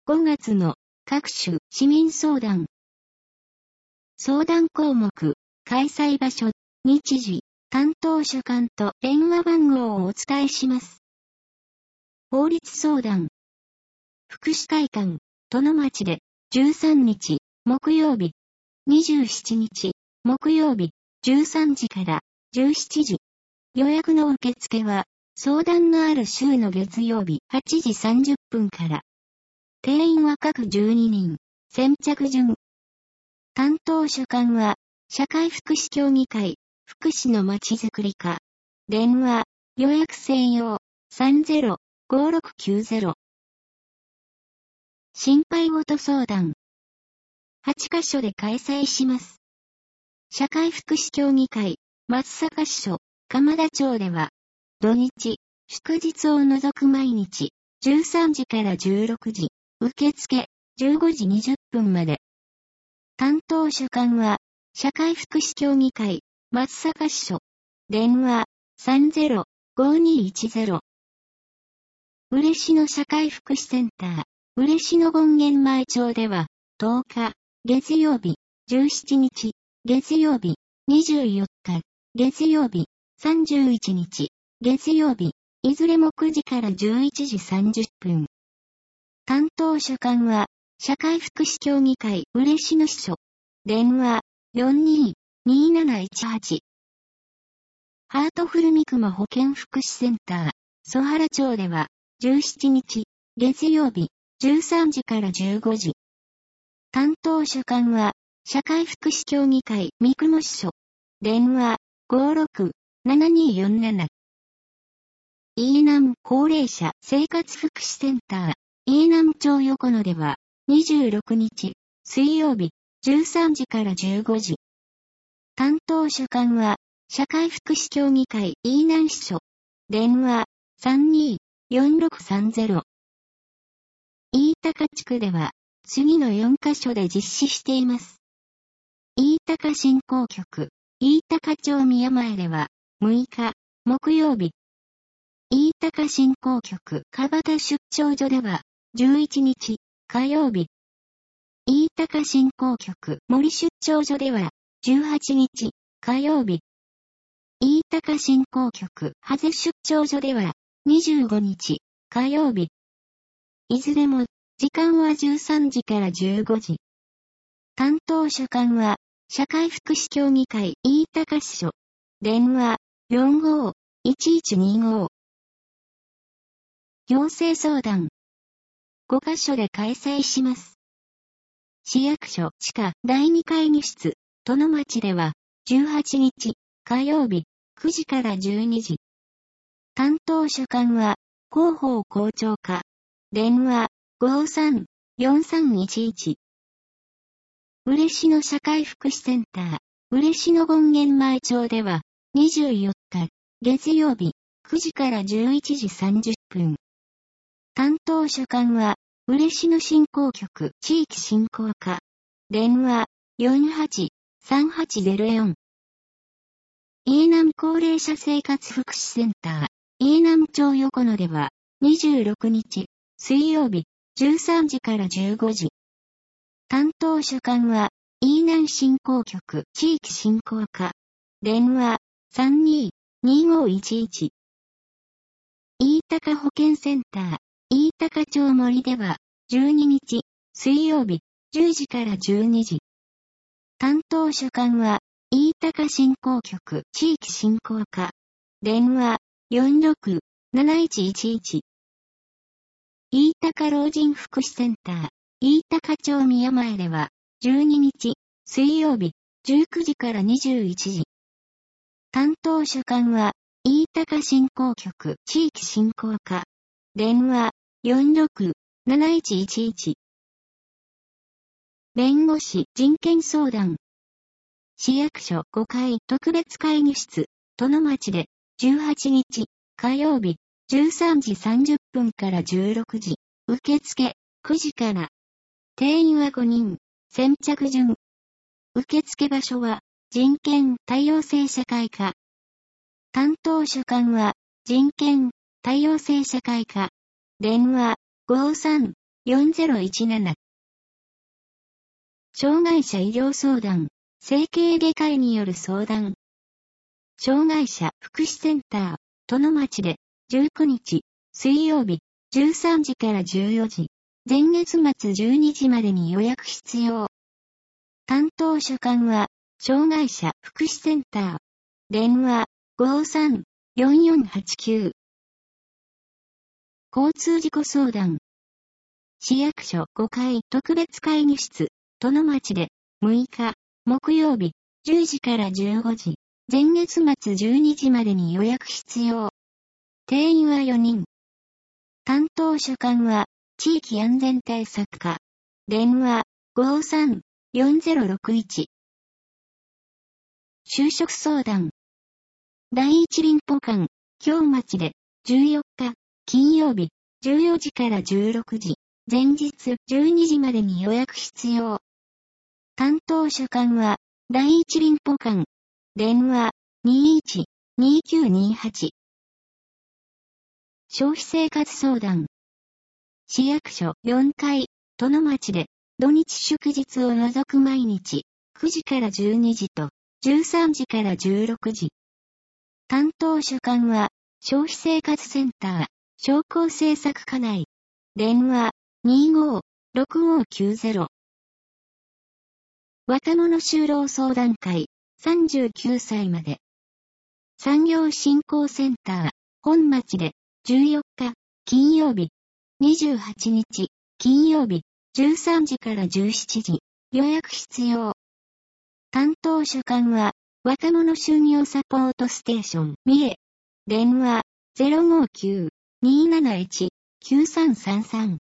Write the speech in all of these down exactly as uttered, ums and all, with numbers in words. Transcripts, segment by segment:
ごがつの各種市民相談。相談項目、開催場所、日時、担当所管と電話番号をお伝えします。法律相談。福祉会館、殿町で、じゅうさんにち、木曜日、にじゅうしちにち、木曜日、じゅうさんじからじゅうしちじ。予約の受付は、相談のある週の月曜日はちじさんじゅっぷんから。定員は各じゅうににん、先着順。担当所管は、社会福祉協議会、福祉のまちづくり課。電話、予約専用、さんゼロ ごろくきゅうゼロ。心配事相談。はちカ所で開催します。社会福祉協議会、松阪支所、鎌田町では、土日、祝日を除く毎日、じゅうさんじからじゅうろくじ、受付、じゅうごじにじゅっぷんまで。担当所管は、社会福祉協議会、松阪支所。電話、さんゼロ ごにいちゼロ。嬉野社会福祉センター、嬉野権現前町では、とおか、月曜日、じゅうしちにち、月曜日、にじゅうよっか、月曜日、さんじゅういちにち、月曜日、いずれもくじからじゅういちじさんじゅっぷん。担当所管は、社会福祉協議会嬉野支所。電話、よんにーにーなないちはち。ハートフル三熊保健福祉センター、曽原町では、じゅうしちにち、月曜日、じゅうさんじからじゅうごじ。担当所管は、社会福祉協議会三熊支所。電話、ごろく ななにーよんなな。飯南高齢者生活福祉センター、飯南町横野では、にじゅうろくにち、水曜日、じゅうさんじからじゅうごじ。担当所管は、社会福祉協議会飯南支所。電話、さんにーよんろくさんゼロ。飯高地区では、次のよんカ所で実施しています。飯高振興局、飯高町宮前では、むいか、木曜日。飯高振興局、蒲田出張所では、じゅういちにち、火曜日。飯高振興局、森出張所では、じゅうはちにち、火曜日。飯高振興局、羽瀬出張所では、にじゅうごにち、火曜日。いずれも、時間はじゅうさんじからじゅうごじ。担当所管は、社会福祉協議会飯高支所。電話、よんごーいちいちにご。行政相談。ごカ所で開催します。市役所地下だいに会議室、殿町では、じゅうはちにち、火曜日、くじからじゅうにじ。担当所管は、広報校長課。電話、ごーさん よんさんいちいち。嬉野社会福祉センター、嬉野権現前町では、にじゅうよっか、月曜日、くじからじゅういちじさんじゅっぷん。担当所管は、嬉野振興局地域振興課。電話、よんはち さんはちゼロよん。飯南高齢者生活福祉センター、飯南町横野では、にじゅうろくにち、水曜日、じゅうさんじからじゅうごじ。担当所管は、飯南振興局地域振興課。電話、さんにーにーごーいちいち。飯高保健センター、飯高町森では、じゅうににち、水曜日、じゅうじからじゅうにじ。担当所管は、飯高振興局地域振興課。電話、よんろく なないちいちいち。飯高老人福祉センター、飯高町宮前では、じゅうににち、水曜日、じゅうくじからにじゅういちじ。担当所管は、飯高振興局地域振興課。電話、よんろく なないちいちいち。弁護士人権相談。市役所ごかい特別会議室、殿町で、じゅうはちにち、火曜日、じゅうさんじさんじゅっぷんからじゅうろくじ、受付、くじから。定員はごにん、先着順。受付場所は、人権多様性社会課。担当所管は、人権多様性社会課。電話、ごーさんよんゼロいちなな。障害者医療相談、整形外科医による相談。障害者福祉センター、殿町で、じゅうくにち、水曜日、じゅうさんじからじゅうよじ、前月末じゅうにじまでに予約必要。担当所管は、障害者福祉センター。電話、ごさん よんよんはちきゅう。交通事故相談。市役所ごかい特別会議室、殿町で、むいか、木曜日、じゅうじからじゅうごじ、前月末じゅうにじまでに予約必要。定員はよにん。担当所管は、地域安全対策課。電話、ごさん よんゼロろくいち。就職相談。第一林保館、京町で、じゅうよっか、金曜日、じゅうよじからじゅうろくじ、前日じゅうにじまでに予約必要。担当所管は、第一林保館。電話、にいち にきゅうにはち。消費生活相談。市役所よんかい、殿町で、土日祝日を除く毎日、くじからじゅうにじと、じゅうさんじからじゅうろくじ。担当所管は、消費生活センター、商工政策課内。電話、にご ろくごきゅうゼロ。若者就労相談会、さんじゅうきゅうさいまで。産業振興センター、本町で、じゅうよっか、金曜日、にじゅうはちにち、金曜日、じゅうさんじからじゅうしちじ、予約必要。担当所管は、若者就業サポートステーション、三重。電話、ゼロごきゅう になないち きゅうさんさんさん。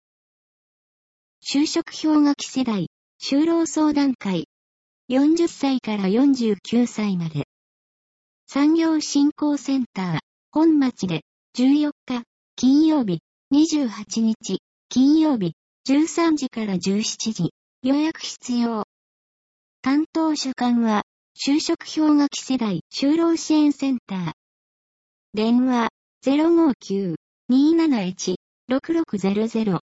就職氷河期世代、就労相談会。よんじゅっさいからよんじゅうきゅうさいまで。産業振興センター、本町で、じゅうよっか、金曜日、にじゅうはちにち、金曜日、じゅうさんじからじゅうしちじ、予約必要。担当所管は、就職氷河期世代就労支援センター。電話、ゼロごきゅう になないち ろくろくゼロゼロ。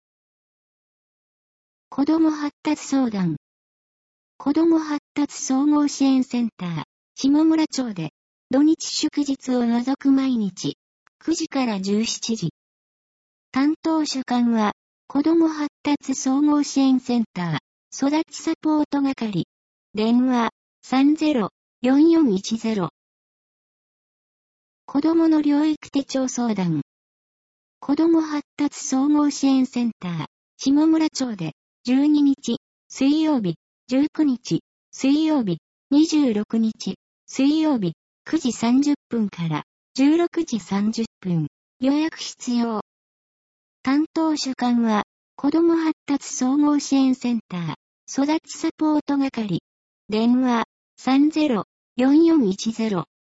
子ども発達相談。子ども発達総合支援センター、下村町で、土日祝日を除く毎日、くじからじゅうしちじ。担当所管は、子ども発達総合支援センター、育ちサポート係。電話、さんゼロ よんよんいちゼロ。子どもの療育手帳相談。子ども発達総合支援センター、下村町で、じゅうににち、水曜日、じゅうくにち、水曜日、にじゅうろくにち、水曜日、くじさんじゅっぷんからじゅうろくじさんじゅっぷん、予約必要。担当所管は、子ども発達総合支援センター、育ちサポート係。電話、さんゼロ よんよんいちゼロ。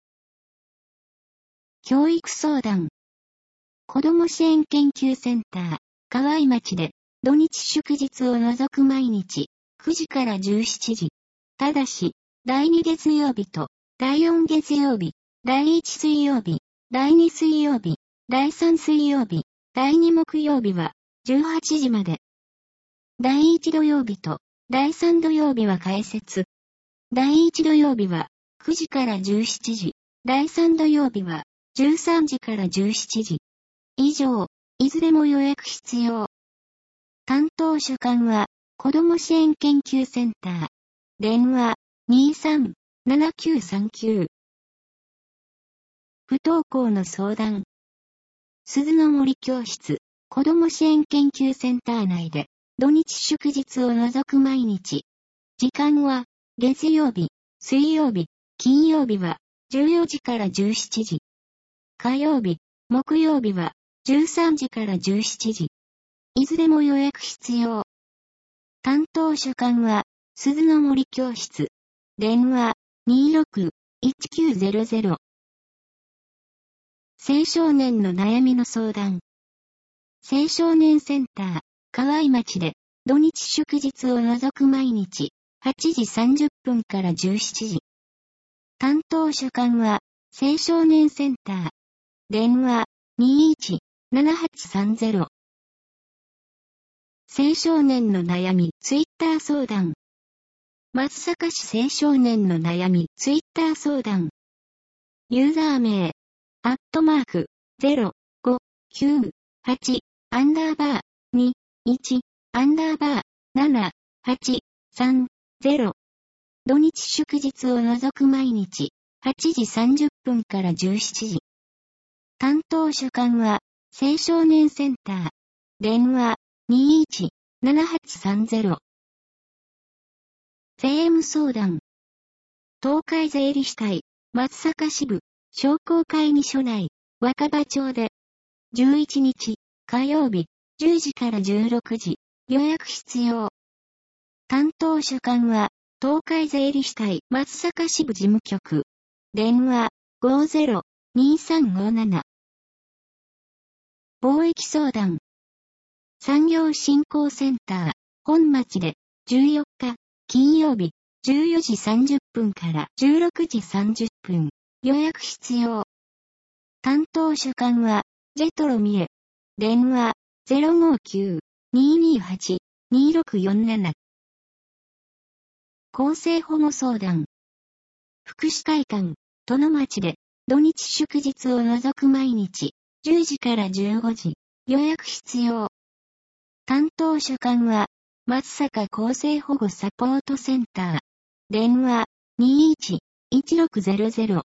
教育相談。子ども支援研究センター、河合町で、土日祝日を除く毎日、くじからじゅうしちじ。ただし、だいに月曜日と、だいよん月曜日、だいいち水曜日、だいに水曜日、だいさん水曜日、だいに木曜日は、じゅうはちじまで。だいいち土曜日と、だいさん土曜日は開設。だいいち土曜日は、くじからじゅうしちじ。だいさん土曜日は、じゅうさんじからじゅうしちじ。以上、いずれも予約必要。担当所管は、子ども支援研究センター。電話、にさん ななきゅうさんきゅう。不登校の相談。鈴の森教室、子ども支援研究センター内で、土日祝日を除く毎日。時間は、月曜日、水曜日、金曜日は、じゅうよじからじゅうしちじ。火曜日、木曜日は、じゅうさんじからじゅうしちじ。いずれも予約必要。担当所管は、鈴の森教室。電話、にろく いちきゅうゼロゼロ。青少年の悩みの相談。青少年センター、河合町で、土日祝日を除く毎日、はちじさんじゅっぷんからじゅうしちじ。担当所管は、青少年センター。電話、にいち ななはちさんゼロ。 青少年の悩み、ツイッター相談。松阪市青少年の悩み、ツイッター相談。ユーザー名、アットマーク、ゼロ、ご、きゅう、はち、アンダーバー、に、いち、アンダーバー、なな、はち、さん、ゼロ。土日祝日を除く毎日、はちじさんじゅっぷんからじゅうしちじ。担当主幹は、青少年センター。電話、にいち、ななはちさんゼロ。税務相談。東海税理士会、松阪支部、商工会議所内、若葉町で、じゅういちにち、火曜日、じゅうじからじゅうろくじ、予約必要。担当主幹は、東海税理士会、松阪支部事務局。電話、ごゼロ、にさんごなな。貿易相談。産業振興センター、本町で、じゅうよっか、金曜日、じゅうよじさんじゅっぷんからじゅうろくじさんじゅっぷん、予約必要。担当主幹は、ジェトロミエ。電話、ゼロごきゅう、ににはち、にろくよんなな。更生保護相談。福祉会館、殿町で、土日祝日を除く毎日、じゅうじからじゅうごじ、予約必要。担当主幹は、松阪厚生保護サポートセンター。電話、にいち、いちろくゼロゼロ。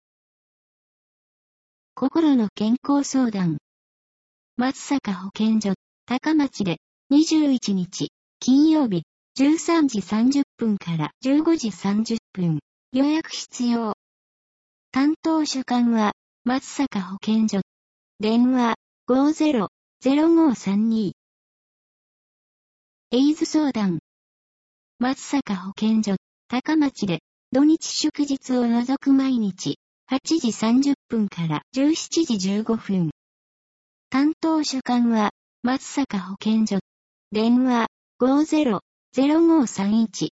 心の健康相談。松阪保健所、高町で、にじゅういちにち、金曜日、じゅうさんじさんじゅっぷんからじゅうごじさんじゅっぷん、予約必要。担当主幹は、松阪保健所。電話、ごゼロ、ゼロごさんに。エイズ相談。松阪保健所、高町で、土日祝日を除く毎日、はちじさんじゅっぷんからじゅうしちじじゅうごふん。担当主幹は、松阪保健所。電話、ごゼロ、ゼロごさんいち、